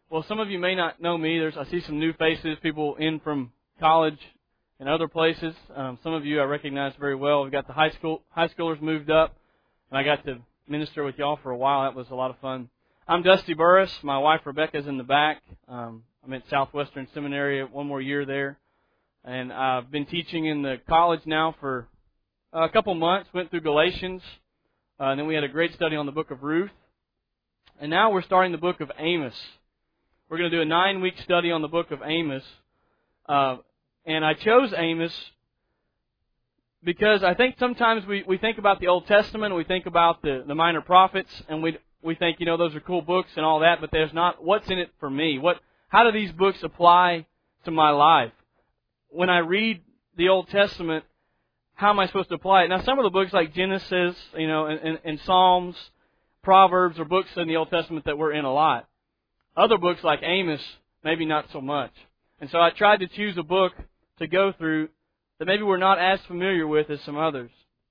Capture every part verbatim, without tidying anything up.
Well, some of you may not know me. There's I see some new faces, people in from college and other places. Um, some of you I recognize very well. We've got the high school high schoolers moved up, and I got to minister with y'all for a while. That was a lot of fun. I'm Dusty Burris. My wife Rebecca's in the back. Um, I'm at Southwestern Seminary, one more year there, and I've been teaching in the college now for a couple months. Went through Galatians, uh, and then we had a great study on the book of Ruth, and now we're starting the book of Amos. We're going to do a nine-week study on the book of Amos. Uh, and I chose Amos because I think sometimes we, we think about the Old Testament, we think about the, the minor prophets, and we we think, you know, those are cool books and all that, but there's not, what's in it for me? What how do these books apply to my life? When I read the Old Testament, how am I supposed to apply it? Now, some of the books like Genesis, you know, and, and, and Psalms, Proverbs are books in the Old Testament that we're in a lot. Other books like Amos, maybe not so much. And so I tried to choose a book to go through that maybe we're not as familiar with as some others.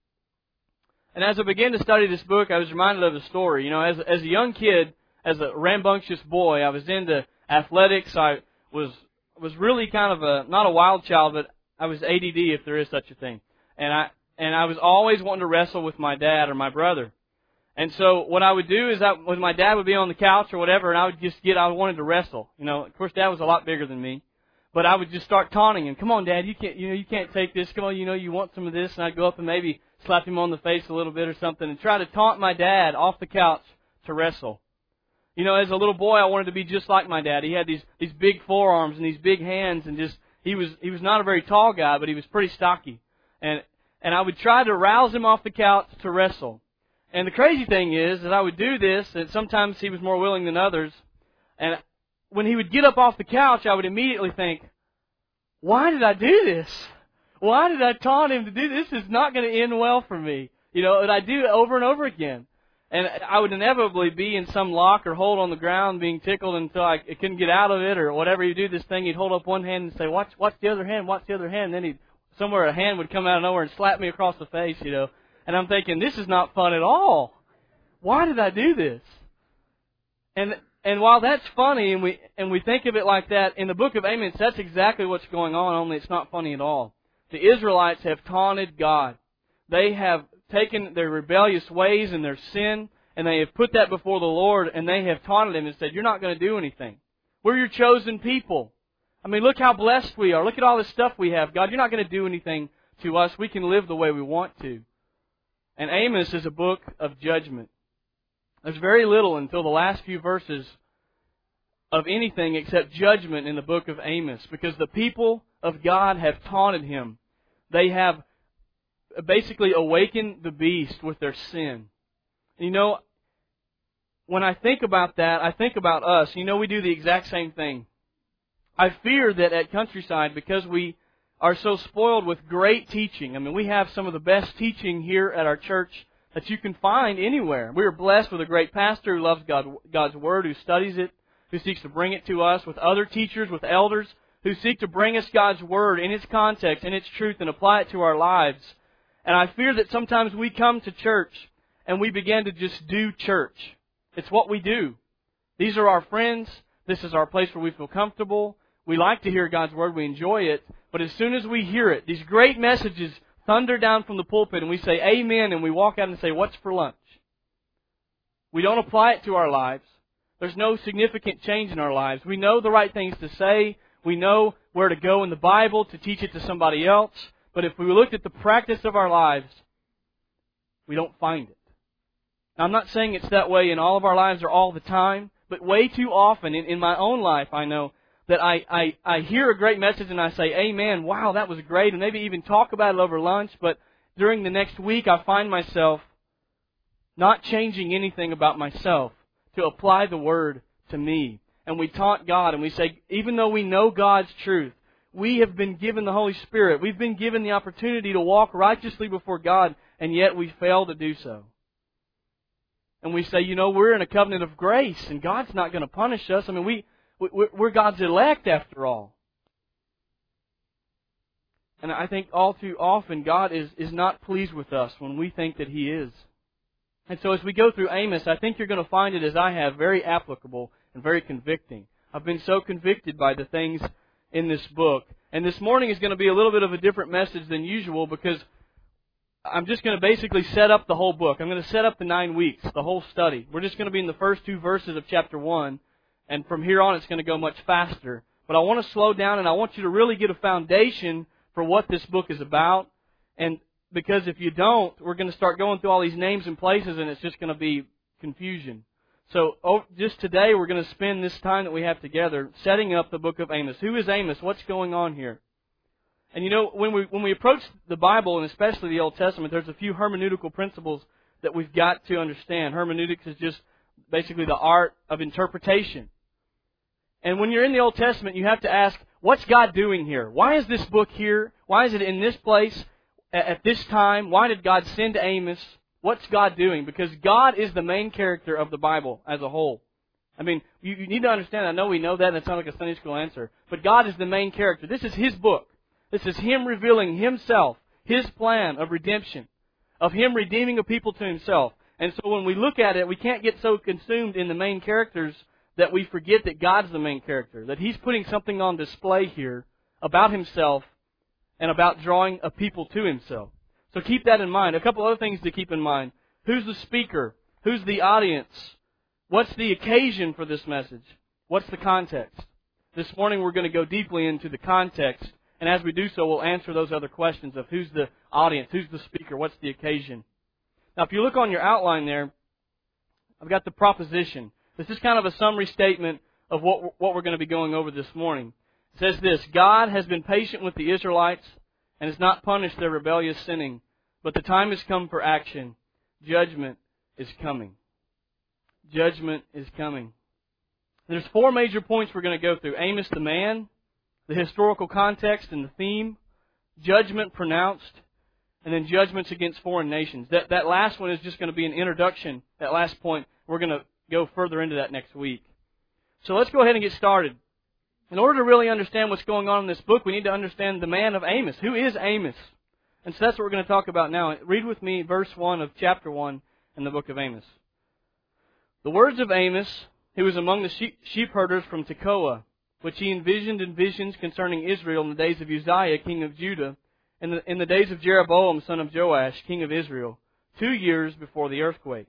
And as I began to study this book, I was reminded of a story. You know, as, as a young kid, as a rambunctious boy, I was into athletics. I was was really kind of a, not a wild child, but I was A D D if there is such a thing. And I and I was always wanting to wrestle with my dad or my brother. And so what I would do is I, when my dad would be on the couch or whatever, and I would just get, I wanted to wrestle. You know, of course, Dad was a lot bigger than me, but I would just start taunting him. Come on, Dad, you can't, you know, you can't take this. Come on, you know, you want some of this. And I'd go up and maybe slap him on the face a little bit or something and try to taunt my dad off the couch to wrestle. You know, as a little boy, I wanted to be just like my dad. He had these these big forearms and these big hands, and just he was he was not a very tall guy, but he was pretty stocky. And and I would try to rouse him off the couch to wrestle. And the crazy thing is that I would do this, and sometimes he was more willing than others. And when he would get up off the couch, I would immediately think, why did I do this? Why did I taunt him to do this? This is not going to end well for me. You know, and I do it over and over again. And I would inevitably be in some lock or hold on the ground being tickled until I couldn't get out of it or whatever. He'd do this thing, he'd hold up one hand and say, watch, watch the other hand, watch the other hand. And then he'd, somewhere a hand would come out of nowhere and slap me across the face, you know. And I'm thinking, this is not fun at all. Why did I do this? And and while that's funny, and we and we think of it like that, in the book of Amos, that's exactly what's going on, only it's not funny at all. The Israelites have taunted God. They have taken their rebellious ways and their sin, and they have put that before the Lord, and they have taunted Him and said, you're not going to do anything. We're your chosen people. I mean, look how blessed we are. Look at all this stuff we have. God, you're not going to do anything to us. We can live the way we want to. And Amos is a book of judgment. There's very little until the last few verses of anything except judgment in the book of Amos, because the people of God have taunted Him. They have basically awakened the beast with their sin. You know, when I think about that, I think about us. You know, we do the exact same thing. I fear that at Countryside, because we are so spoiled with great teaching. I mean, we have some of the best teaching here at our church that you can find anywhere. We are blessed with a great pastor who loves God, God's Word, who studies it, who seeks to bring it to us, with other teachers, with elders, who seek to bring us God's Word in its context, in its truth, and apply it to our lives. And I fear that sometimes we come to church and we begin to just do church. It's what we do. These are our friends. This is our place where we feel comfortable. We like to hear God's Word. We enjoy it. But as soon as we hear it, these great messages thunder down from the pulpit and we say amen and we walk out and say, what's for lunch? We don't apply it to our lives. There's no significant change in our lives. We know the right things to say. We know where to go in the Bible to teach it to somebody else. But if we looked at the practice of our lives, we don't find it. Now, I'm not saying it's that way in all of our lives or all the time, but way too often in, in my own life, I know that I, I, I hear a great message and I say, amen, wow, that was great, and maybe even talk about it over lunch, but during the next week I find myself not changing anything about myself to apply the Word to me. And we taunt God and we say, even though we know God's truth, we have been given the Holy Spirit, we've been given the opportunity to walk righteously before God, and yet we fail to do so. And we say, you know, we're in a covenant of grace and God's not going to punish us. I mean, we We're God's elect after all. And I think all too often God is, is not pleased with us when we think that He is. And so as we go through Amos, I think you're going to find it, as I have, very applicable and very convicting. I've been so convicted by the things in this book. And this morning is going to be a little bit of a different message than usual because I'm just going to basically set up the whole book. I'm going to set up the nine weeks, the whole study. We're just going to be in the first two verses of chapter one, and from here on it's going to go much faster. But I want to slow down, and I want you to really get a foundation for what this book is about. And because if you don't, we're going to start going through all these names and places, and it's just going to be confusion. So oh, just today we're going to spend this time that we have together setting up the book of Amos. Who is Amos? What's going on here? And you know, when we when we approach the Bible, and especially the Old Testament, there's a few hermeneutical principles that we've got to understand. Hermeneutics is just basically the art of interpretation. And when you're in the Old Testament, you have to ask, what's God doing here? Why is this book here? Why is it in this place at this time? Why did God send Amos? What's God doing? Because God is the main character of the Bible as a whole. I mean, you, you need to understand, I know we know that, and it sounds like a Sunday school answer, but God is the main character. This is His book. This is Him revealing Himself, His plan of redemption, of Him redeeming a people to Himself. And so when we look at it, we can't get so consumed in the main characters that we forget that God's the main character, that He's putting something on display here about Himself and about drawing a people to Himself. So keep that in mind. A couple other things to keep in mind. Who's the speaker? Who's the audience? What's the occasion for this message? What's the context? This morning we're going to go deeply into the context, and as we do so, we'll answer those other questions of who's the audience, who's the speaker, what's the occasion. Now, if you look on your outline there, I've got the proposition. This is kind of a summary statement of what what we're going to be going over this morning. It says this: God has been patient with the Israelites and has not punished their rebellious sinning, but the time has come for action. Judgment is coming. Judgment is coming. There's four major points we're going to go through. Amos the man, the historical context and the theme, judgment pronounced, and then judgments against foreign nations. That that last one is just going to be an introduction. That last point, we're going to go further into that next week. So let's go ahead and get started. In order to really understand what's going on in this book, we need to understand the man of Amos. Who is Amos? And so that's what we're going to talk about now. Read with me verse one of chapter one in the book of Amos. The words of Amos, who was among the sheep, sheep herders from Tekoa, which he envisioned in visions concerning Israel in the days of Uzziah, king of Judah, and in, in the days of Jeroboam, son of Joash, king of Israel, two years before the earthquake.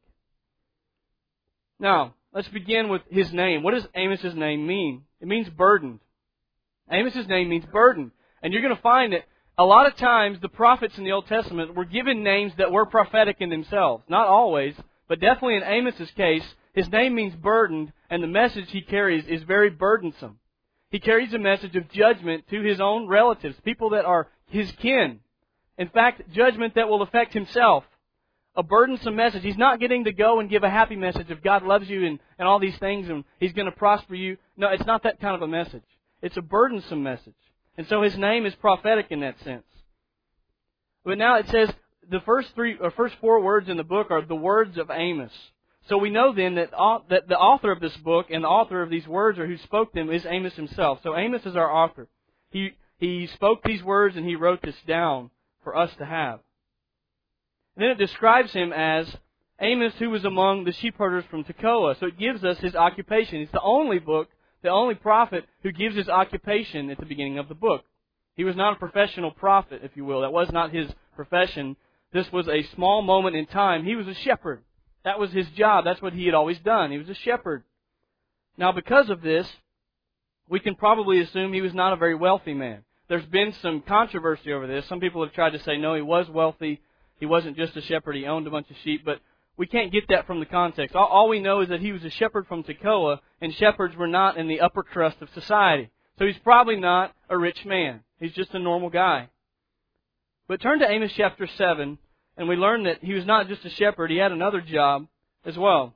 Now, let's begin with his name. What does Amos' name mean? It means burdened. Amos' name means burdened. And you're going to find that a lot of times the prophets in the Old Testament were given names that were prophetic in themselves. Not always, but definitely in Amos' case, his name means burdened, and the message he carries is very burdensome. He carries a message of judgment to his own relatives, people that are his kin. In fact, judgment that will affect himself. A burdensome message. He's not getting to go and give a happy message of God loves you and, and all these things and He's going to prosper you. No, it's not that kind of a message. It's a burdensome message. And so his name is prophetic in that sense. But now it says the first three or first four words in the book are the words of Amos. So we know then that, that the author of this book and the author of these words or who spoke them is Amos himself. So Amos is our author. He, he spoke these words and he wrote this down for us to have. And then it describes him as Amos, who was among the sheepherders from Tekoa. So it gives us his occupation. It's the only book, the only prophet who gives his occupation at the beginning of the book. He was not a professional prophet, if you will. That was not his profession. This was a small moment in time. He was a shepherd. That was his job. That's what he had always done. He was a shepherd. Now, because of this, we can probably assume he was not a very wealthy man. There's been some controversy over this. Some people have tried to say, no, he was wealthy. He wasn't just a shepherd. He owned a bunch of sheep. But we can't get that from the context. All, all we know is that he was a shepherd from Tekoa, and shepherds were not in the upper crust of society. So he's probably not a rich man. He's just a normal guy. But turn to Amos chapter seven, and we learn that he was not just a shepherd. He had another job as well.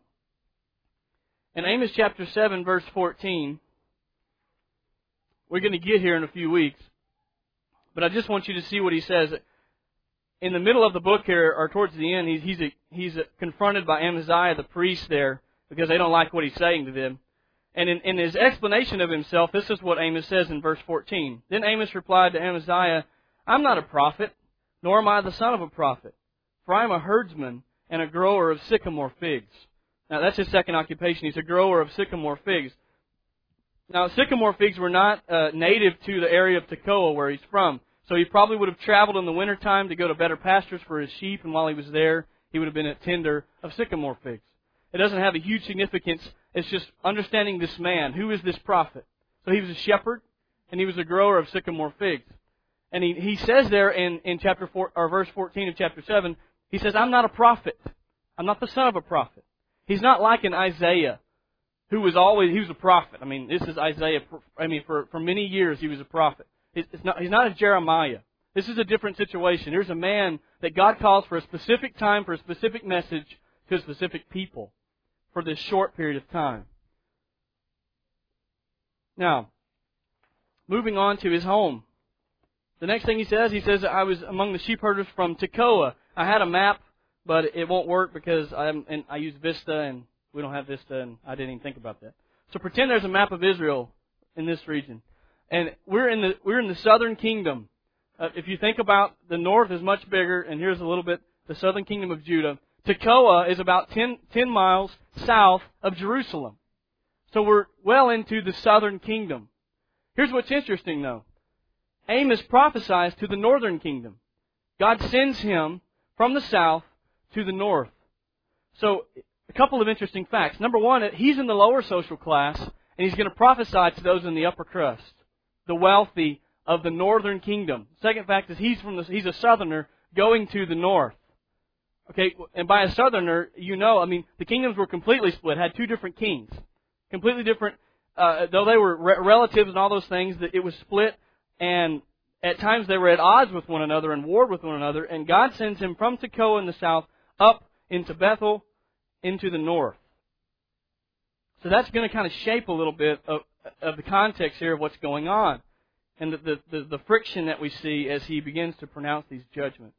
In Amos chapter seven, verse fourteen, we're going to get here in a few weeks. But I just want you to see what he says. In the middle of the book here, or towards the end, he's, he's, a, he's a confronted by Amaziah, the priest there, because they don't like what he's saying to them. And in, in his explanation of himself, this is what Amos says in verse fourteen. Then Amos replied to Amaziah, I'm not a prophet, nor am I the son of a prophet, for I am a herdsman and a grower of sycamore figs. Now that's his second occupation. He's a grower of sycamore figs. Now, sycamore figs were not uh, native to the area of Tekoa where he's from. So he probably would have traveled in the wintertime to go to better pastures for his sheep, and while he was there, he would have been a tender of sycamore figs. It doesn't have a huge significance. It's just understanding this man. Who is this prophet? So he was a shepherd, and he was a grower of sycamore figs. And he, he says there in, in chapter four, or verse fourteen of chapter seven, he says, I'm not a prophet. I'm not the son of a prophet. He's not like an Isaiah, who was always, he was a prophet. I mean, this is Isaiah. I mean, for, for many years he was a prophet. It's not, he's not a Jeremiah. This is a different situation. Here's a man that God calls for a specific time, for a specific message, to a specific people, for this short period of time. Now, moving on to his home. The next thing he says, he says, I was among the sheep herders from Tekoa. I had a map, but it won't work because I'm, and I use Vista, and we don't have Vista, and I didn't even think about that. So pretend there's a map of Israel in this region. And we're in the we're in the southern kingdom. Uh, if you think about the north is much bigger, and here's a little bit, the southern kingdom of Judah. Tekoa is about ten, ten miles south of Jerusalem. So we're well into the southern kingdom. Here's what's interesting, though. Amos prophesies to the northern kingdom. God sends him from the south to the north. So a couple of interesting facts. Number one, he's in the lower social class, and he's going to prophesy to those in the upper crust, the wealthy of the northern kingdom. Second fact is he's from the, he's a southerner going to the north. Okay, and by a southerner, you know, I mean, the kingdoms were completely split, had two different kings. Completely different, uh, though they were re- relatives and all those things, that it was split, and at times they were at odds with one another and warred with one another, and God sends him from Tekoa in the south up into Bethel, into the north. So that's going to kind of shape a little bit of, of the context here of what's going on, and the, the, the, the friction that we see as he begins to pronounce these judgments.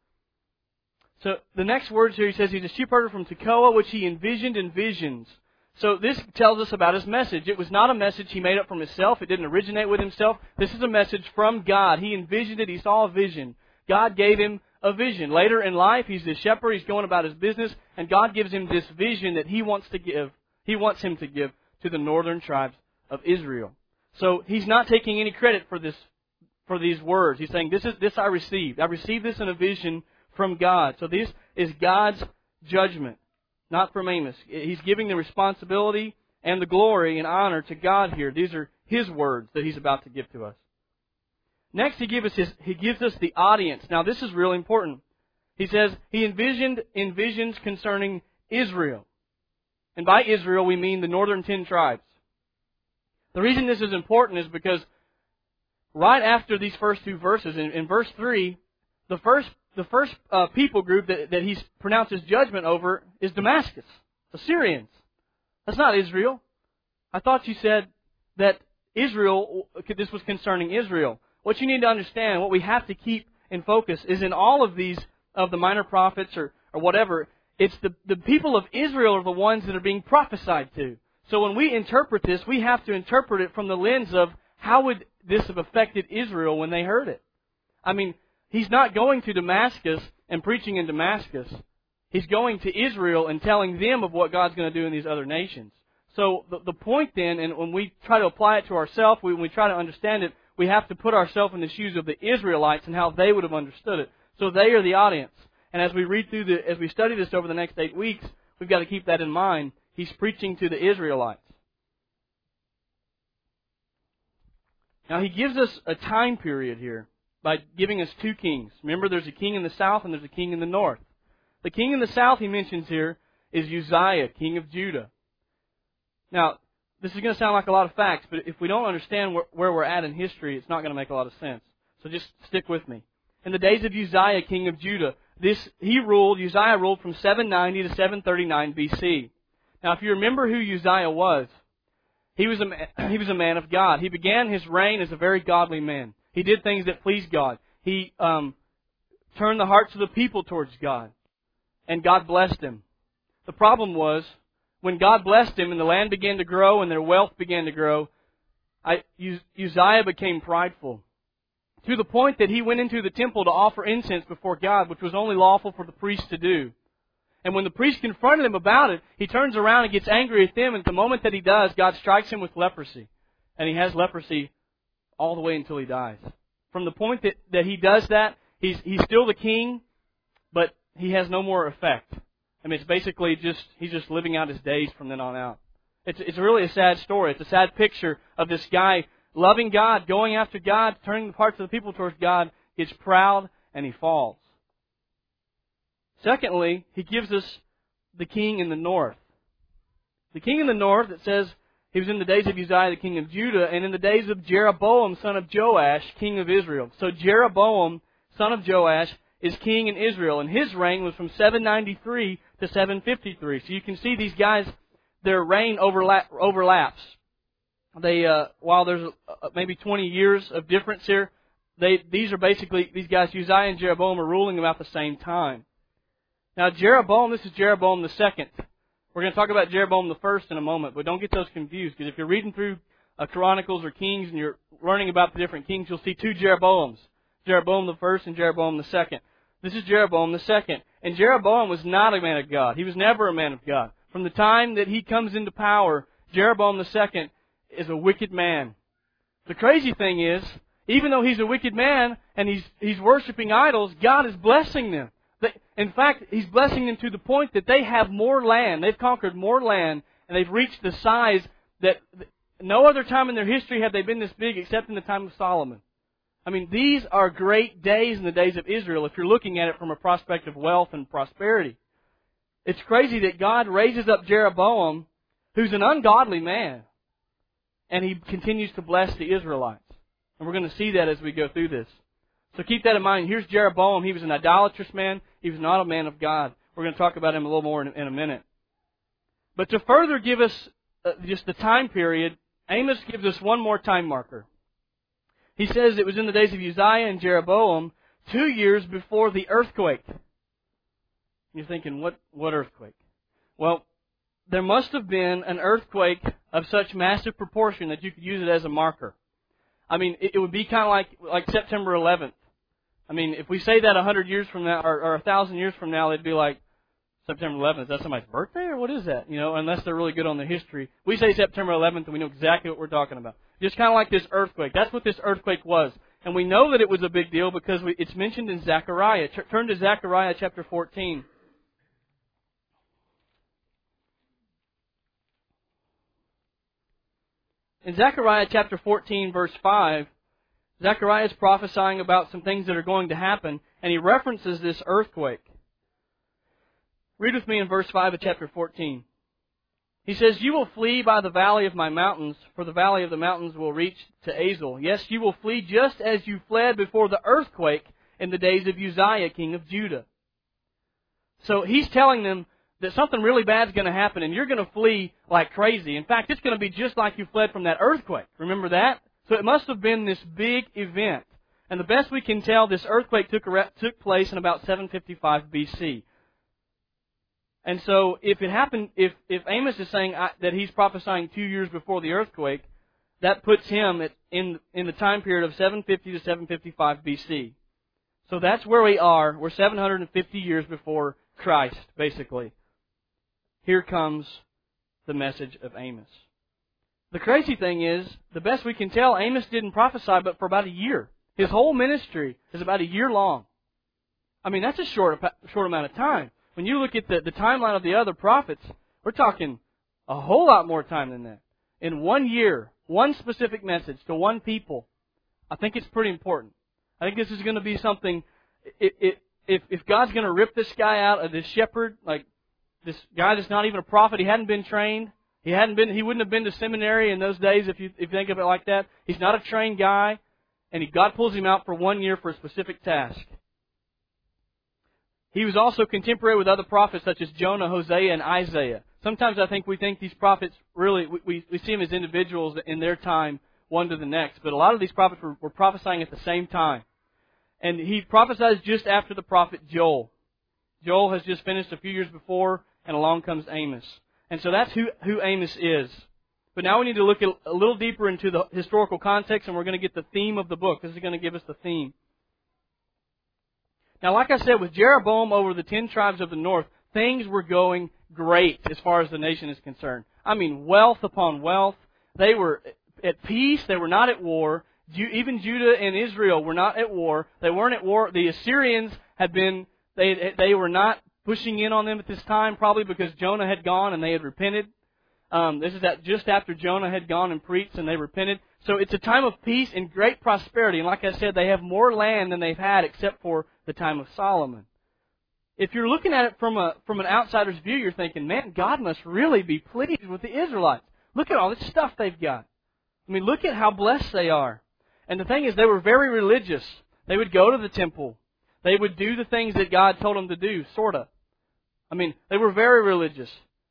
So the next words here, he says he's a sheep herder from Tekoa, which he envisioned in visions. So this tells us about his message. It was not a message he made up from himself. It didn't originate with himself. This is a message from God. He envisioned it. He saw a vision. God gave him a vision. Later in life, he's the shepherd. He's going about his business, and God gives him this vision that he wants to give. He wants him to give to the northern tribes of Israel. So he's not taking any credit for this, for these words. He's saying, "This is this I received. I received this in a vision from God." So this is God's judgment, not from Amos. He's giving the responsibility and the glory and honor to God here. These are His words that He's about to give to us. Next, He gives us his, He gives us the audience. Now, this is really important. He says He envisioned in visions concerning Israel. And by Israel, we mean the northern ten tribes. The reason this is important is because right after these first two verses, in, in verse three, the first the first uh, people group that, that He pronounces judgment over is Damascus, Assyrians. That's not Israel. I thought you said that Israel, this was concerning Israel. What you need to understand, what we have to keep in focus, is in all of these, of the minor prophets or, or whatever, it's the, the people of Israel are the ones that are being prophesied to. So when we interpret this, we have to interpret it from the lens of how would this have affected Israel when they heard it. I mean, He's not going to Damascus and preaching in Damascus. He's going to Israel and telling them of what God's going to do in these other nations. So the, the point then, and when we try to apply it to ourselves, when we try to understand it, we have to put ourselves in the shoes of the Israelites and how they would have understood it. So they are the audience. And as we read through the, as we study this over the next eight weeks, we've got to keep that in mind. He's preaching to the Israelites. Now He gives us a time period here by giving us two kings. Remember, there's a king in the south and there's a king in the north. The king in the south He mentions here is Uzziah, king of Judah. Now, this is going to sound like a lot of facts, but if we don't understand where, where we're at in history, it's not going to make a lot of sense. So just stick with me. In the days of Uzziah, king of Judah, this he ruled, Uzziah ruled from seven ninety to seven thirty-nine B C. Now, if you remember who Uzziah was, he was a, he was a man of God. He began his reign as a very godly man. He did things that pleased God. He um, turned the hearts of the people towards God, and God blessed him. The problem was, when God blessed him and the land began to grow and their wealth began to grow, I, Uzziah became prideful, to the point that he went into the temple to offer incense before God, which was only lawful for the priest to do. And when the priest confronted him about it, he turns around and gets angry at them, and the moment that he does, God strikes him with leprosy. and he has leprosy all the way until he dies. From the point that, that he does that, he's he's still the king, but he has no more effect. I mean, it's basically just, he's just living out his days from then on out. It's it's really a sad story. It's a sad picture of this guy loving God, going after God, turning the hearts of the people towards God, gets proud, and he falls. Secondly, he gives us the king in the north. The king in the north, it says, he was in the days of Uzziah, the king of Judah, and in the days of Jeroboam, son of Joash, king of Israel. So Jeroboam, son of Joash, is king in Israel, and his reign was from seven ninety-three to seven fifty-three. So you can see these guys, their reign overlap, overlaps. They, uh, while there's uh, maybe twenty years of difference here, they these are basically, these guys, Uzziah and Jeroboam, are ruling about the same time. Now Jeroboam, this is Jeroboam the second. We're going to talk about Jeroboam the first in a moment, but don't get those confused, because if you're reading through uh, Chronicles or Kings and you're learning about the different kings, you'll see two Jeroboams. Jeroboam the first and Jeroboam the second. This is Jeroboam the second. And Jeroboam was not a man of God. He was never a man of God. From the time that he comes into power, Jeroboam the second is a wicked man. The crazy thing is, even though he's a wicked man and he's he's worshiping idols, God is blessing them. In fact, He's blessing them to the point that they have more land. They've conquered more land, and they've reached the size that no other time in their history have they been this big except in the time of Solomon. I mean, these are great days in the days of Israel if you're looking at it from a prospect of wealth and prosperity. It's crazy that God raises up Jeroboam, who's an ungodly man, and he continues to bless the Israelites. And we're going to see that as we go through this. So keep that in mind. Here's Jeroboam. He was an idolatrous man. He was not a man of God. We're going to talk about him a little more in, in a minute. But to further give us uh, just the time period, Amos gives us one more time marker. He says it was in the days of Uzziah and Jeroboam, two years before the earthquake. You're thinking, what, what earthquake? Well, there must have been an earthquake of such massive proportion that you could use it as a marker. I mean, it, it would be kind of like, like September eleventh. I mean, if we say that a hundred years from now, or, or a thousand years from now, they'd be like, September eleventh, is that somebody's birthday, or what is that? You know, unless they're really good on the history. We say September eleventh, and we know exactly what we're talking about. Just kind of like this earthquake. That's what this earthquake was. And we know that it was a big deal because we, it's mentioned in Zechariah. Turn to Zechariah chapter fourteen. In Zechariah chapter fourteen, verse five, Zechariah is prophesying about some things that are going to happen, and he references this earthquake. Read with me in verse five of chapter fourteen. He says, "You will flee by the valley of my mountains, for the valley of the mountains will reach to Azel. Yes, you will flee just as you fled before the earthquake in the days of Uzziah, king of Judah." So he's telling them that something really bad is going to happen, and you're going to flee like crazy. In fact, it's going to be just like you fled from that earthquake. Remember that? So it must have been this big event. And the best we can tell, this earthquake took, took place in about seven fifty-five B C. And so if it happened, if, if Amos is saying that he's prophesying two years before the earthquake, that puts him at, in, in the time period of seven fifty to seven fifty-five B C. So that's where we are. We're seven hundred fifty years before Christ, basically. Here comes the message of Amos. The crazy thing is, the best we can tell, Amos didn't prophesy but for about a year. His whole ministry is about a year long. I mean, that's a short, short amount of time. When you look at the, the timeline of the other prophets, we're talking a whole lot more time than that. In one year, one specific message to one people, I think it's pretty important. I think this is going to be something, it, it, if, if God's going to rip this guy out of this shepherd, like this guy that's not even a prophet, he hadn't been trained, he hadn't been, he wouldn't have been to seminary in those days if you, if you think of it like that. He's not a trained guy, and he, God pulls him out for one year for a specific task. He was also contemporary with other prophets such as Jonah, Hosea, and Isaiah. Sometimes I think we think these prophets really, we, we see them as individuals in their time, one to the next. But a lot of these prophets were, were prophesying at the same time. And he prophesies just after the prophet Joel. Joel has just finished a few years before, and along comes Amos. And so that's who, who Amos is. But now we need to look a little deeper into the historical context, and we're going to get the theme of the book. This is going to give us the theme. Now, like I said, with Jeroboam over the ten tribes of the north, things were going great as far as the nation is concerned. I mean, wealth upon wealth. They were, at peace. They were not at war. Even Judah and Israel were not at war. They weren't at war. The Assyrians had been, they they were not pushing in on them at this time, probably because Jonah had gone and they had repented. Um, this is at, just after Jonah had gone and preached and they repented. So it's a time of peace and great prosperity. And like I said, they have more land than they've had except for the time of Solomon. If you're looking at it from a from an outsider's view, you're thinking, man, God must really be pleased with the Israelites. Look at all this stuff they've got. I mean, look at how blessed they are. And the thing is, they were very religious. They would go to the temple. They would do the things that God told them to do, sort of. I mean, they were very religious.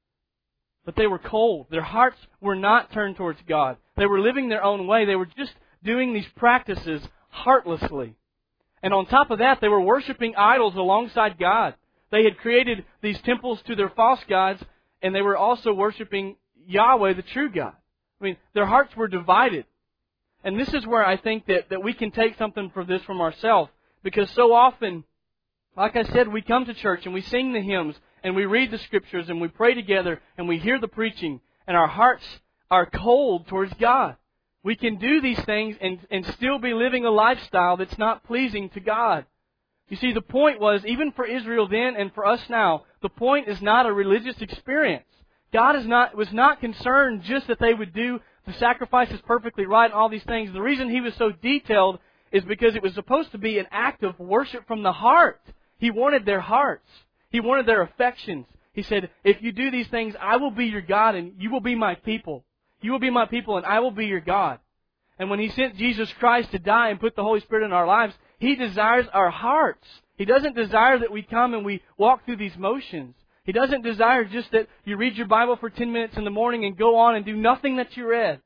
But they were cold. Their hearts were not turned towards God. They were living their own way. They were just doing these practices heartlessly. And on top of that, they were worshiping idols alongside God. They had created these temples to their false gods, and they were also worshiping Yahweh, the true God. I mean, their hearts were divided. And this is where I think that, that we can take something from this from ourselves. Because so often, like I said, we come to church and we sing the hymns and we read the Scriptures and we pray together and we hear the preaching and our hearts are cold towards God. We can do these things and, and still be living a lifestyle that's not pleasing to God. You see, the point was, even for Israel then and for us now, the point is not a religious experience. God is not was not concerned just that they would do the sacrifices perfectly right and all these things. The reason He was so detailed is because it was supposed to be an act of worship from the heart. He wanted their hearts. He wanted their affections. He said, if you do these things, I will be your God and you will be my people. You will be my people and I will be your God. And when He sent Jesus Christ to die and put the Holy Spirit in our lives, He desires our hearts. He doesn't desire that we come and we walk through these motions. He doesn't desire just that you read your Bible for ten minutes in the morning and go on and do nothing that you read.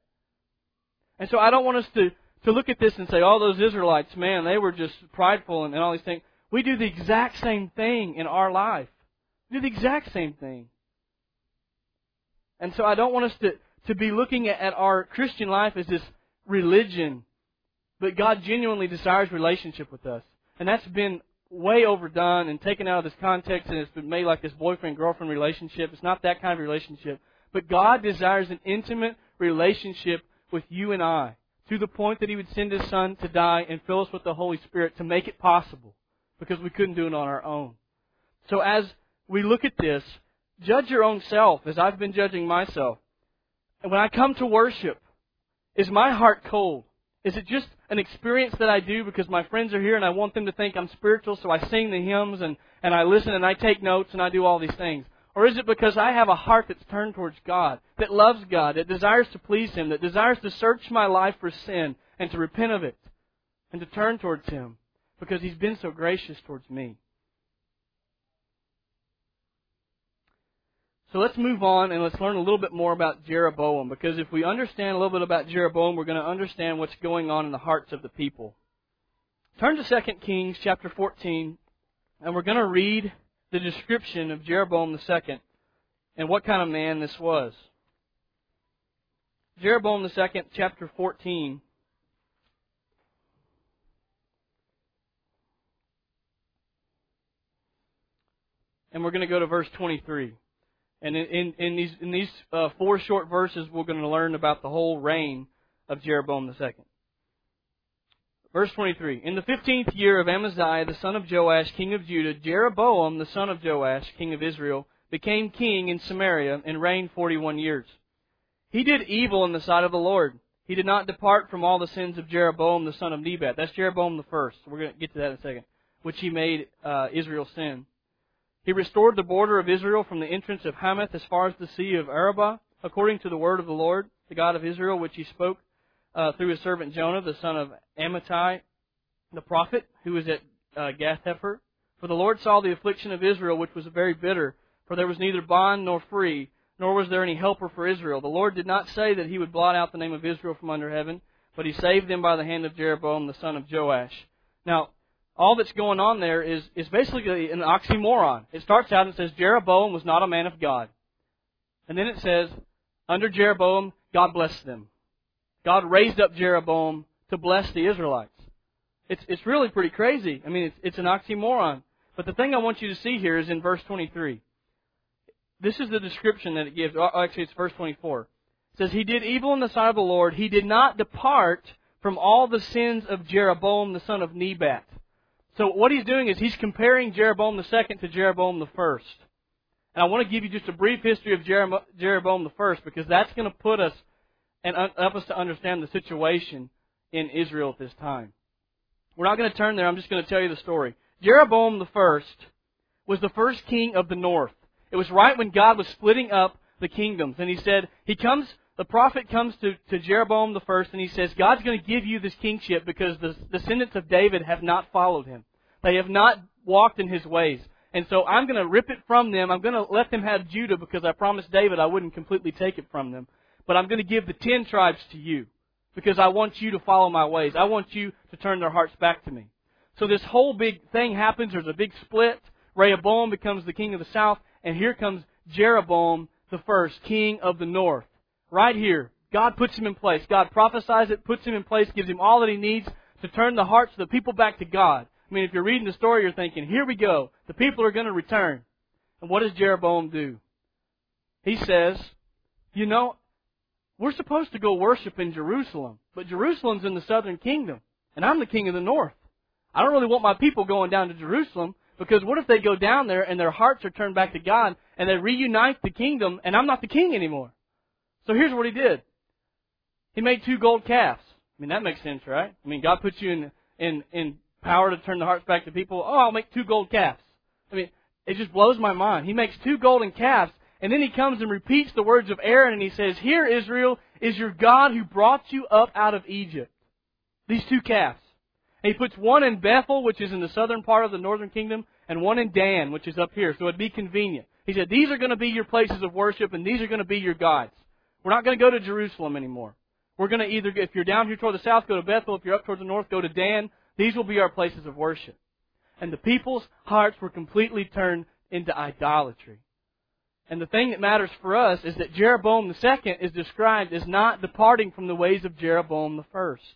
And so I don't want us to, to look at this and say, oh, those Israelites, man, they were just prideful and, and all these things. We do the exact same thing in our life. We do the exact same thing. And so I don't want us to, to be looking at, at our Christian life as this religion. But God genuinely desires relationship with us. And that's been way overdone and taken out of this context, and it's been made like this boyfriend-girlfriend relationship. It's not that kind of relationship. But God desires an intimate relationship with you and I, to the point that He would send His Son to die and fill us with the Holy Spirit to make it possible, because we couldn't do it on our own. So as we look at this, judge your own self, as I've been judging myself. And when I come to worship, is my heart cold? Is it just an experience that I do because my friends are here and I want them to think I'm spiritual, so I sing the hymns and, and I listen and I take notes and I do all these things? Or is it because I have a heart that's turned towards God, that loves God, that desires to please Him, that desires to search my life for sin and to repent of it and to turn towards Him because He's been so gracious towards me? So let's move on and let's learn a little bit more about Jeroboam, because if we understand a little bit about Jeroboam, we're going to understand what's going on in the hearts of the people. Turn to Second Kings chapter fourteen, and we're going to read the description of Jeroboam the second and what kind of man this was. Jeroboam the second, chapter fourteen. And we're going to go to verse twenty-three. And in, in, in these, in these uh, four short verses, we're going to learn about the whole reign of Jeroboam the second. Verse twenty-three. In the fifteenth year of Amaziah, the son of Joash, king of Judah, Jeroboam, the son of Joash, king of Israel, became king in Samaria and reigned forty-one years. He did evil in the sight of the Lord. He did not depart from all the sins of Jeroboam, the son of Nebat. That's Jeroboam the first. We're going to get to that in a second. Which he made uh, Israel sin. He restored the border of Israel from the entrance of Hamath as far as the sea of Arabah, according to the word of the Lord, the God of Israel, which He spoke uh, through His servant Jonah, the son of Amittai, the prophet, who was at uh, Gath-hepher. For the Lord saw the affliction of Israel, which was very bitter, for there was neither bond nor free, nor was there any helper for Israel. The Lord did not say that He would blot out the name of Israel from under heaven, but He saved them by the hand of Jeroboam, the son of Joash. Now, all that's going on there is, is basically an oxymoron. It starts out and says, Jeroboam was not a man of God. And then it says, under Jeroboam, God blessed them. God raised up Jeroboam to bless the Israelites. It's, it's really pretty crazy. I mean, it's, it's an oxymoron. But the thing I want you to see here is in verse twenty-three. This is the description that it gives. Oh, actually, it's verse twenty-four. It says, he did evil in the sight of the Lord. He did not depart from all the sins of Jeroboam, the son of Nebat. So what he's doing is he's comparing Jeroboam the second to Jeroboam the first. And I want to give you just a brief history of Jeroboam the first, because that's going to put us and help us to understand the situation in Israel at this time. We're not going to turn there. I'm just going to tell you the story. Jeroboam the first was the first king of the north. It was right when God was splitting up the kingdoms. And he said, he comes, the prophet comes to, to Jeroboam the first, and he says, God's going to give you this kingship because the descendants of David have not followed him. They have not walked in his ways. And so I'm going to rip it from them. I'm going to let them have Judah because I promised David I wouldn't completely take it from them. But I'm going to give the ten tribes to you because I want you to follow my ways. I want you to turn their hearts back to me. So this whole big thing happens. There's a big split. Rehoboam becomes the king of the south. And here comes Jeroboam the first, king of the north. Right here. God puts him in place. God prophesies it, puts him in place, gives him all that he needs to turn the hearts of the people back to God. I mean, if you're reading the story, you're thinking, here we go. The people are going to return. And what does Jeroboam do? He says, you know, we're supposed to go worship in Jerusalem, but Jerusalem's in the southern kingdom, and I'm the king of the north. I don't really want my people going down to Jerusalem, because what if they go down there and their hearts are turned back to God, and they reunite the kingdom, and I'm not the king anymore? So here's what he did. He made two gold calves. I mean, that makes sense, right? I mean, God puts you in in in power to turn the hearts back to people. Oh, I'll make two gold calves. I mean, it just blows my mind. He makes two golden calves, and then he comes and repeats the words of Aaron, and he says, here, Israel, is your God who brought you up out of Egypt. These two calves. And he puts one in Bethel, which is in the southern part of the northern kingdom, and one in Dan, which is up here, so it'd be convenient. He said, these are going to be your places of worship, and these are going to be your gods. We're not going to go to Jerusalem anymore. We're going to either, if you're down here toward the south, go to Bethel. If you're up toward the north, go to Dan. These will be our places of worship. And the people's hearts were completely turned into idolatry. And the thing that matters for us is that Jeroboam the second is described as not departing from the ways of Jeroboam the first.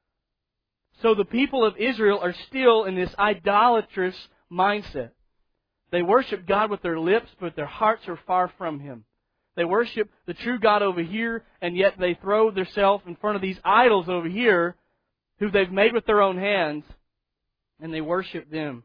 So the people of Israel are still in this idolatrous mindset. They worship God with their lips, but their hearts are far from Him. They worship the true God over here, and yet they throw themselves in front of these idols over here who they've made with their own hands, and they worship them.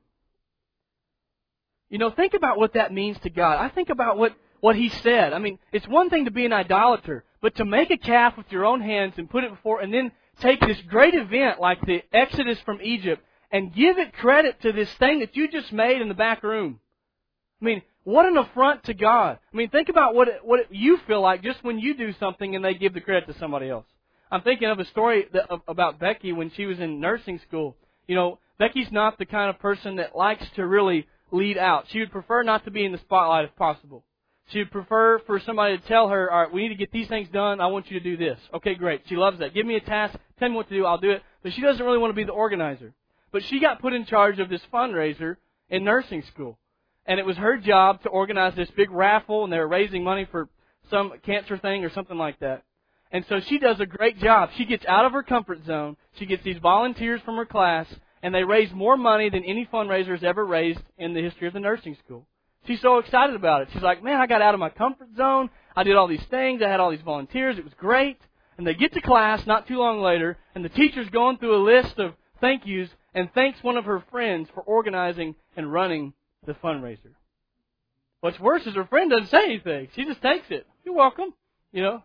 You know, think about what that means to God. I think about what, what He said. I mean, it's one thing to be an idolater, but to make a calf with your own hands and put it before, and then take this great event like the Exodus from Egypt and give it credit to this thing that you just made in the back room. I mean, what an affront to God. I mean, think about what it, what it, you feel like just when you do something and they give the credit to somebody else. I'm thinking of a story that, about Becky when she was in nursing school. You know, Becky's not the kind of person that likes to really lead out. She would prefer not to be in the spotlight if possible. She would prefer for somebody to tell her, all right, we need to get these things done. I want you to do this. Okay, great. She loves that. Give me a task. Tell me what to do. I'll do it. But she doesn't really want to be the organizer. But she got put in charge of this fundraiser in nursing school. And it was her job to organize this big raffle, and they were raising money for some cancer thing or something like that. And so she does a great job. She gets out of her comfort zone. She gets these volunteers from her class, and they raise more money than any fundraiser has ever raised in the history of the nursing school. She's so excited about it. She's like, man, I got out of my comfort zone. I did all these things. I had all these volunteers. It was great. And they get to class not too long later, and the teacher's going through a list of thank yous and thanks one of her friends for organizing and running the fundraiser. What's worse is her friend doesn't say anything. She just takes it. You're welcome. You know.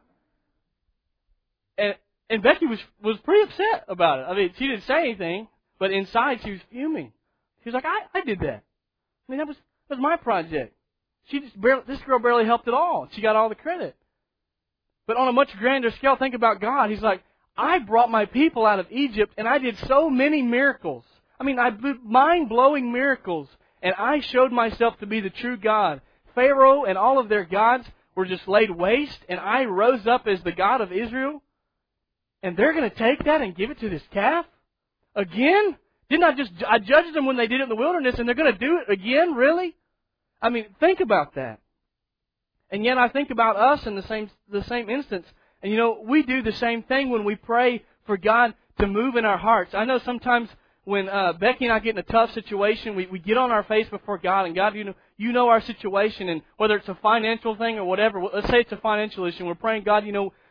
And and Becky was was pretty upset about it. I mean, she didn't say anything, but inside she was fuming. She was like, I, I did that. I mean, that was that was my project. She just barely, this girl barely helped at all. She got all the credit. But on a much grander scale, think about God. He's like, I brought my people out of Egypt, and I did so many miracles. I mean, I did mind-blowing miracles. And I showed myself to be the true God. Pharaoh and all of their gods were just laid waste. And I rose up as the God of Israel. And they're going to take that and give it to this calf? Again? Didn't I just, I judged them when they did it in the wilderness, and they're going to do it again? Really? I mean, think about that. And yet I think about us in the same, the same instance. And you know, we do the same thing when we pray for God to move in our hearts. I know sometimes when uh, Becky and I get in a tough situation, we, we get on our face before God, and God, you know, you know our situation, and whether it's a financial thing or whatever, let's say it's a financial issue, and we're praying, God, you know,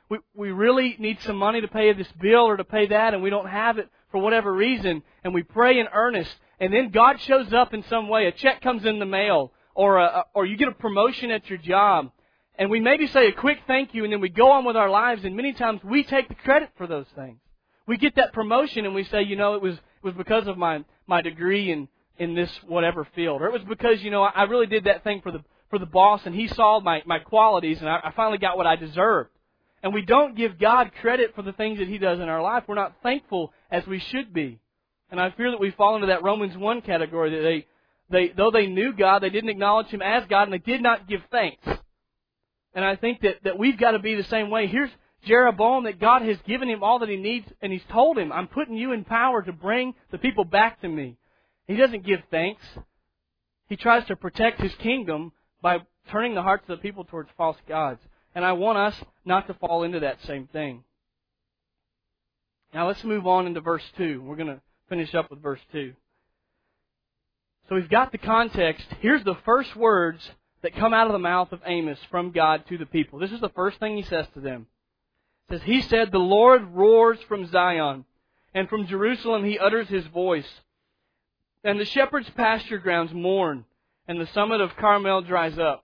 we, we really need some money to pay this bill or to pay that, and we don't have it for whatever reason, and we pray in earnest, and then God shows up in some way. A check comes in the mail, or a, or you get a promotion at your job, and we maybe say a quick thank you, and then we go on with our lives, and many times we take the credit for those things. We get that promotion, and we say, you know, it was it was because of my, my degree in, in this whatever field, or it was because, you know, I really did that thing for the for the boss, and he saw my, my qualities, and I, I finally got what I deserved. And we don't give God credit for the things that He does in our life. We're not thankful as we should be. And I fear that we fall into that Romans one category, that they, they, though they knew God, they didn't acknowledge Him as God, and they did not give thanks. And I think that, that we've got to be the same way. Here's Jeroboam, that God has given him all that he needs, and He's told him, I'm putting you in power to bring the people back to me. He doesn't give thanks. He tries to protect his kingdom by turning the hearts of the people towards false gods. And I want us not to fall into that same thing. Now let's move on into verse two. We're going to finish up with verse two. So we've got the context. Here's the first words that come out of the mouth of Amos from God to the people. This is the first thing he says to them. It says, He said, The Lord roars from Zion, and from Jerusalem He utters His voice. And the shepherd's pasture grounds mourn, and the summit of Carmel dries up.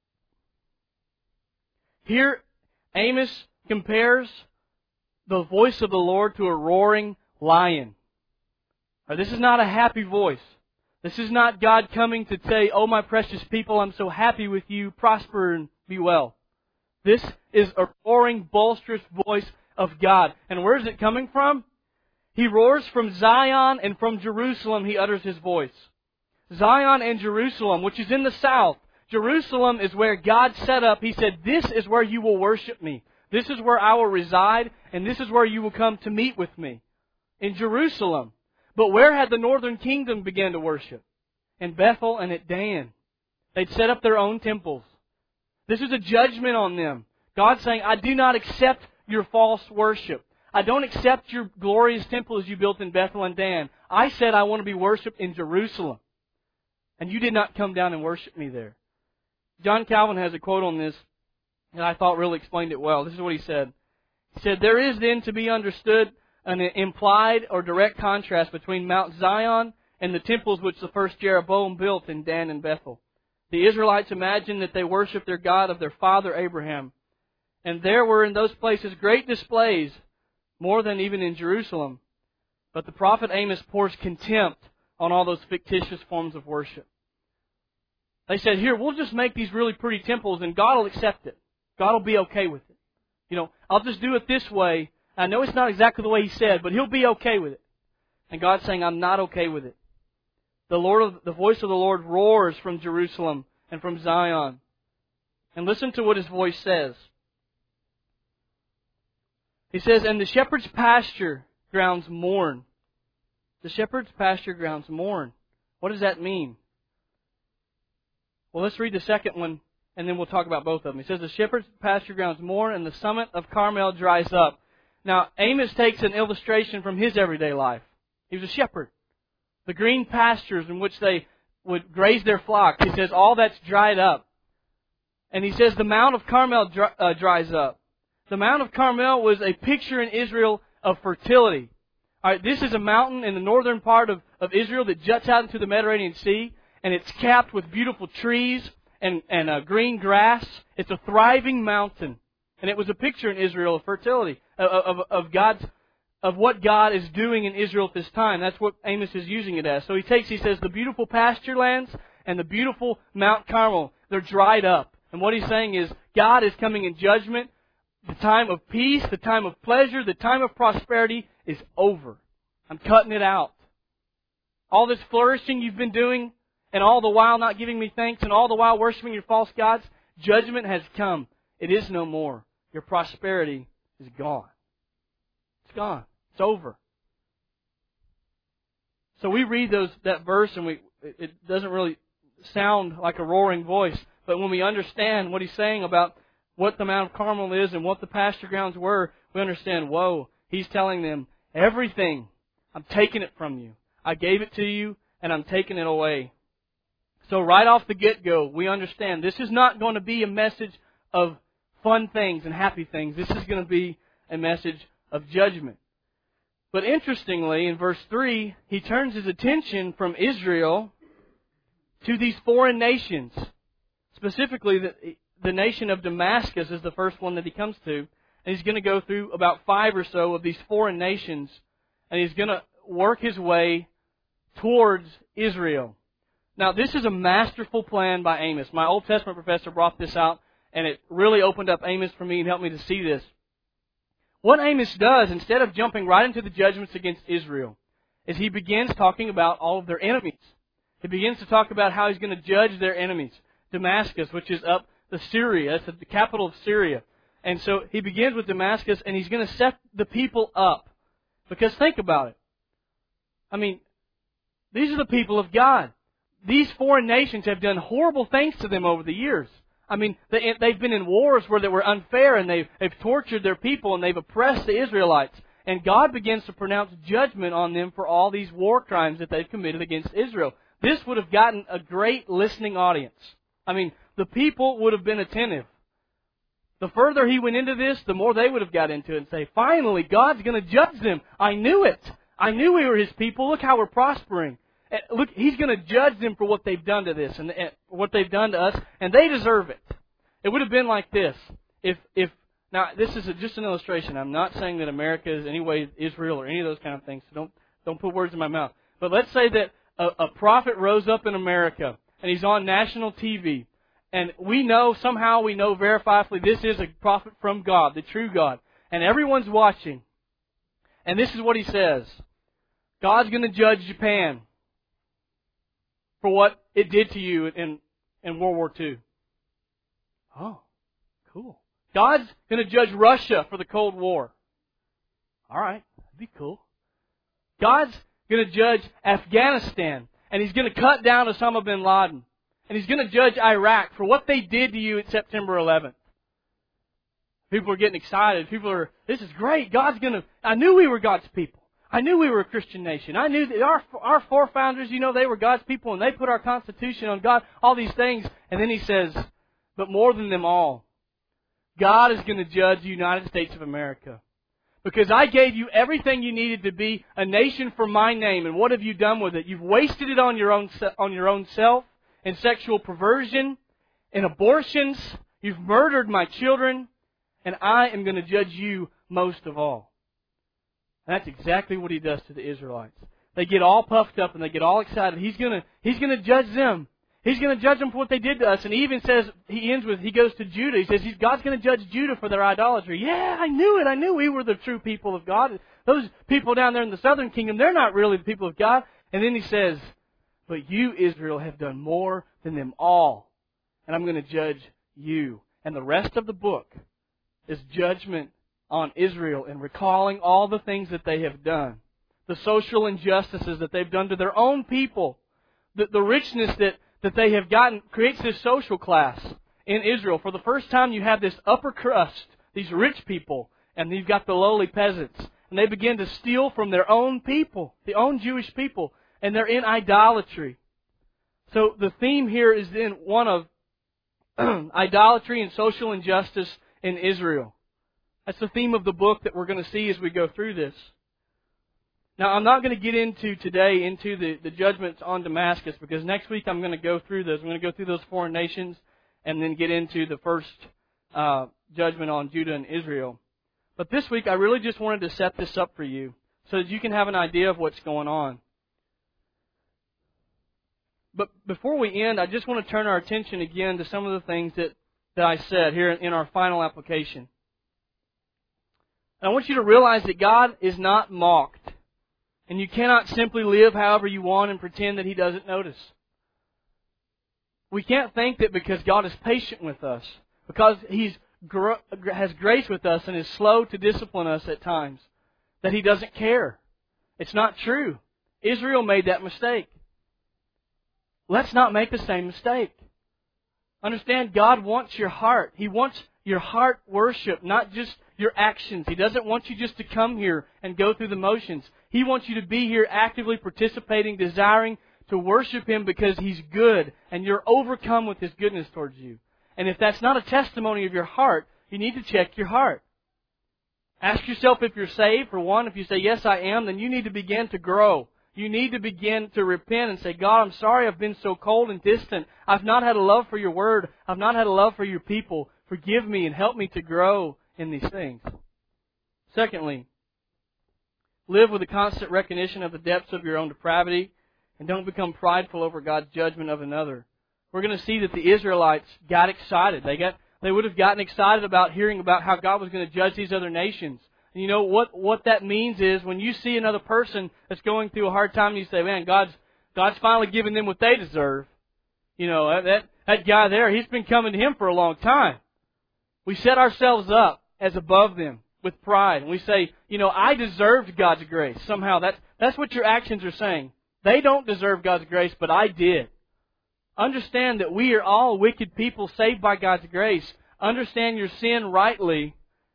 Here, Amos compares the voice of the Lord to a roaring lion. Now, this is not a happy voice. This is not God coming to say, Oh, my precious people, I'm so happy with you, prosper and be well. This is a roaring, boisterous voice of God. And where is it coming from? He roars from Zion, and from Jerusalem He utters His voice. Zion and Jerusalem, which is in the south. Jerusalem is where God set up. He said, This is where you will worship Me. This is where I will reside, and this is where you will come to meet with Me. In Jerusalem. But where had the northern kingdom begun to worship? In Bethel and at Dan. They'd set up their own temples. This is a judgment on them. God's saying, I do not accept your false worship. I don't accept your glorious temples you built in Bethel and Dan. I said I want to be worshipped in Jerusalem. And you did not come down and worship Me there. John Calvin has a quote on this that I thought really explained it well. This is what he said. He said, There is then to be understood an implied or direct contrast between Mount Zion and the temples which the first Jeroboam built in Dan and Bethel. The Israelites imagined that they worshiped their God of their father Abraham. And there were in those places great displays, more than even in Jerusalem. But the prophet Amos pours contempt on all those fictitious forms of worship. They said, here, we'll just make these really pretty temples and God will accept it. God will be okay with it. You know, I'll just do it this way. I know it's not exactly the way He said, but He'll be okay with it. And God's saying, I'm not okay with it. The Lord, the voice of the Lord roars from Jerusalem and from Zion. And listen to what His voice says. He says, And the shepherd's pasture grounds mourn. The shepherd's pasture grounds mourn. What does that mean? Well, let's read the second one, and then we'll talk about both of them. He says, The shepherd's pasture grounds mourn, and the summit of Carmel dries up. Now, Amos takes an illustration from his everyday life. He was a shepherd. The green pastures in which they would graze their flocks, he says, all that's dried up. And he says the Mount of Carmel dry, uh, dries up. The Mount of Carmel was a picture in Israel of fertility. All right, this is a mountain in the northern part of, of Israel that juts out into the Mediterranean Sea, and it's capped with beautiful trees and, and uh, green grass. It's a thriving mountain. And it was a picture in Israel of fertility, of, of, of God's, of what God is doing in Israel at this time. That's what Amos is using it as. So he takes, he says, the beautiful pasture lands and the beautiful Mount Carmel, they're dried up. And what he's saying is, God is coming in judgment. The time of peace, the time of pleasure, the time of prosperity is over. I'm cutting it out. All this flourishing you've been doing, and all the while not giving me thanks, and all the while worshiping your false gods, judgment has come. It is no more. Your prosperity is gone. It's gone. It's over. So we read those that verse, and we it doesn't really sound like a roaring voice. But when we understand what he's saying about what the Mount of Carmel is and what the pasture grounds were, we understand, whoa, he's telling them, everything, I'm taking it from you. I gave it to you, and I'm taking it away. So right off the get-go, we understand this is not going to be a message of fun things and happy things. This is going to be a message of judgment. But interestingly, in verse three, he turns his attention from Israel to these foreign nations. Specifically, the, the nation of Damascus is the first one that he comes to. And he's going to go through about five or so of these foreign nations. And he's going to work his way towards Israel. Now, this is a masterful plan by Amos. My Old Testament professor brought this out, and it really opened up Amos for me and helped me to see this. What Amos does, instead of jumping right into the judgments against Israel, is he begins talking about all of their enemies. He begins to talk about how he's going to judge their enemies. Damascus, which is up the Syria, that's the capital of Syria. And so he begins with Damascus, and he's going to set the people up. Because think about it. I mean, these are the people of God. These foreign nations have done horrible things to them over the years. I mean, they, they've been in wars where they were unfair, and they've, they've tortured their people, and they've oppressed the Israelites. And God begins to pronounce judgment on them for all these war crimes that they've committed against Israel. This would have gotten a great listening audience. I mean, the people would have been attentive. The further he went into this, the more they would have got into it and say, finally, God's going to judge them. I knew it. I knew we were His people. Look how we're prospering. Look, He's going to judge them for what they've done to this and what they've done to us, and they deserve it. It would have been like this. If, if now, this is a, just an illustration. I'm not saying that America is any way Israel or any of those kind of things, so don't, don't put words in my mouth. But let's say that a, a prophet rose up in America, and he's on national T V, and we know, somehow we know verifiably this is a prophet from God, the true God, and everyone's watching. And this is what he says. God's going to judge Japan for what it did to you in, in World War Two. Oh, cool. God's going to judge Russia for the Cold War. All right, that'd be cool. God's going to judge Afghanistan, and He's going to cut down Osama bin Laden. And He's going to judge Iraq for what they did to you at September eleventh. People are getting excited. People are, this is great. God's going to, I knew we were God's people. I knew we were a Christian nation. I knew that our our forefathers, you know, they were God's people, and they put our Constitution on God, all these things. And then He says, but more than them all, God is going to judge the United States of America. Because I gave you everything you needed to be a nation for My name, and what have you done with it? You've wasted it on your own on your own self, in sexual perversion, in abortions. You've murdered My children, and I am going to judge you most of all. And that's exactly what He does to the Israelites. They get all puffed up and they get all excited. He's going to He's going to judge them. He's going to judge them for what they did to us. And He even says, He ends with, He goes to Judah. He says, God's going to judge Judah for their idolatry. Yeah, I knew it. I knew we were the true people of God. Those people down there in the southern kingdom, they're not really the people of God. And then He says, but you, Israel, have done more than them all. And I'm going to judge you. And the rest of the book is judgment on Israel and recalling all the things that they have done. The social injustices that they've done to their own people. The, the richness that, that they have gotten creates this social class in Israel. For the first time you have this upper crust, these rich people, and you've got the lowly peasants. And they begin to steal from their own people, the own Jewish people. And they're in idolatry. So the theme here is then one of idolatry and social injustice in Israel. That's the theme of the book that we're going to see as we go through this. Now, I'm not going to get into today into the, the judgments on Damascus, because next week I'm going to go through those. I'm going to go through those foreign nations and then get into the first uh, judgment on Judah and Israel. But this week I really just wanted to set this up for you so that you can have an idea of what's going on. But before we end, I just want to turn our attention again to some of the things that, that I said here in our final application. And I want you to realize that God is not mocked. And you cannot simply live however you want and pretend that He doesn't notice. We can't think that because God is patient with us, because He has grace with us and is slow to discipline us at times, that He doesn't care. It's not true. Israel made that mistake. Let's not make the same mistake. Understand, God wants your heart. He wants your heart worship, not just your actions. He doesn't want you just to come here and go through the motions. He wants you to be here actively participating, desiring to worship Him because He's good and you're overcome with His goodness towards you. And if that's not a testimony of your heart, you need to check your heart. Ask yourself if you're saved, for one. If you say, yes, I am, then you need to begin to grow. You need to begin to repent and say, God, I'm sorry I've been so cold and distant. I've not had a love for your word. I've not had a love for your people. Forgive me and help me to grow in these things. Secondly, live with a constant recognition of the depths of your own depravity and don't become prideful over God's judgment of another. We're going to see that the Israelites got excited. They got They would have gotten excited about hearing about how God was going to judge these other nations. And you know what, what that means is when you see another person that's going through a hard time and you say, man, God's God's finally giving them what they deserve. You know, that, that guy there, he's been coming to Him for a long time. We set ourselves up as above them with pride. And we say, you know, I deserved God's grace. Somehow that's, that's what your actions are saying. They don't deserve God's grace, but I did. Understand that we are all wicked people saved by God's grace. Understand your sin rightly,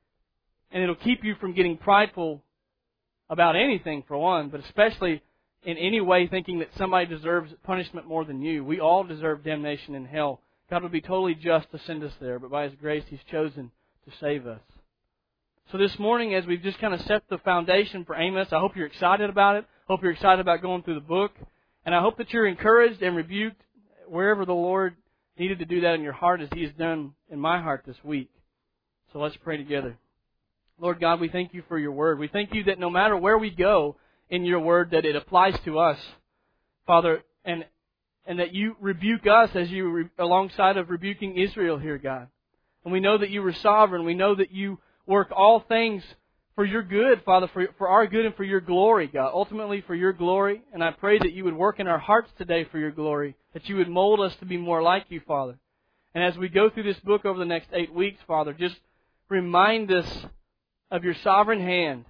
and it'll keep you from getting prideful about anything, for one, but especially in any way thinking that somebody deserves punishment more than you. We all deserve damnation in hell. God would be totally just to send us there, but by His grace He's chosen to save us. So this morning, as we've just kind of set the foundation for Amos, I hope you're excited about it. I hope you're excited about going through the book. And I hope that you're encouraged and rebuked wherever the Lord needed to do that in your heart as He has done in my heart this week. So let's pray together. Lord God, we thank You for Your Word. We thank You that no matter where we go in Your Word, that it applies to us, Father, and and that You rebuke us as You re, alongside of rebuking Israel here, God. And we know that You are sovereign. We know that You work all things for Your good, Father, for, for our good and for Your glory, God. Ultimately for Your glory. And I pray that You would work in our hearts today for Your glory. That You would mold us to be more like You, Father. And as we go through this book over the next eight weeks, Father, just remind us of Your sovereign hand.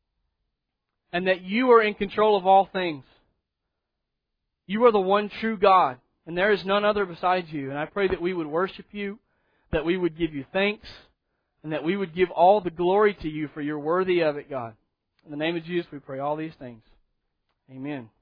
And that You are in control of all things. You are the one true God. And there is none other besides You. And I pray that we would worship You. That we would give You thanks. And that we would give all the glory to You, for You're worthy of it, God. In the name of Jesus, we pray all these things. Amen.